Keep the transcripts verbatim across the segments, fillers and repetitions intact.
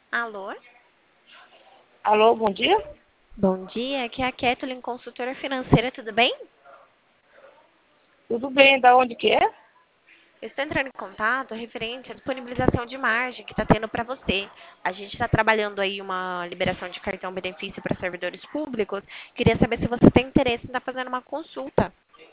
Alô? Alô, bom dia? Bom dia, aqui é a Kathleen, consultora financeira, tudo bem? Tudo bem, da onde que é? Eu estou entrando em contato referente à disponibilização de margem que está tendo para você. A gente está trabalhando aí uma liberação de cartão benefício para servidores públicos. Queria saber se você tem interesse em estar fazendo uma consulta.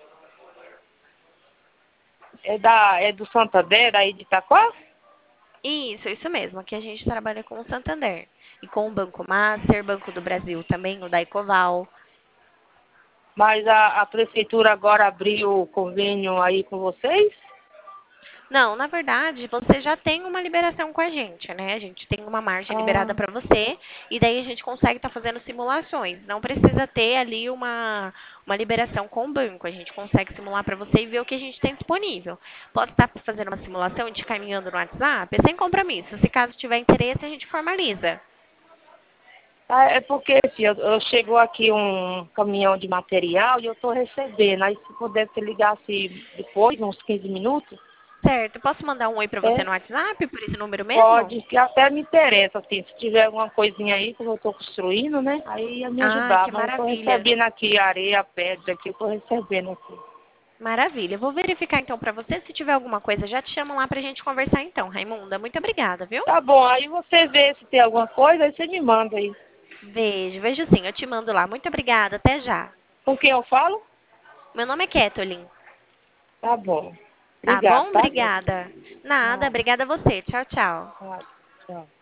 É, da, é do Santander, aí de Itaquá? Isso, isso mesmo. Aqui a gente trabalha com o Santander e com o Banco Master, Banco do Brasil também, o da Ecoval. Mas a, a prefeitura agora abriu o convênio aí com vocês? Não, na verdade, você já tem uma liberação com a gente, né? A gente tem uma margem liberada Ah, para você e daí a gente consegue estar fazendo simulações. Não precisa ter ali uma, uma liberação com o banco. A gente consegue simular para você e ver o que a gente tem disponível. Pode estar fazendo uma simulação e te caminhando no WhatsApp, é sem compromisso. Se caso tiver interesse, a gente formaliza. ah, é porque assim, eu, eu chegou aqui um caminhão de material e eu estou recebendo. Aí se puder te ligar assim depois, uns quinze minutos, Certo, posso mandar um oi para você é, no WhatsApp por esse número mesmo? pode, que até me interessa, assim, se tiver alguma coisinha aí que eu estou construindo, né? Aí ia me Ah, ajudar, que mas eu estou maravilha. recebendo aqui areia, pedra aqui, eu estou recebendo aqui. Maravilha. Eu vou verificar então para você. Se tiver alguma coisa, já te chamo lá para a gente conversar então, Raimunda. Muito obrigada, viu? Tá bom, aí você vê se tem alguma coisa, aí você me manda aí. Beijo, vejo sim. Eu te mando lá. Muito obrigada. Até já. Com quem eu falo? Meu nome é Kathleen. Tá bom. Tá Obrigado, bom? tá, Kézia? Obrigada. Nada, Nada, obrigada a você. Tchau, tchau. nada. Tchau.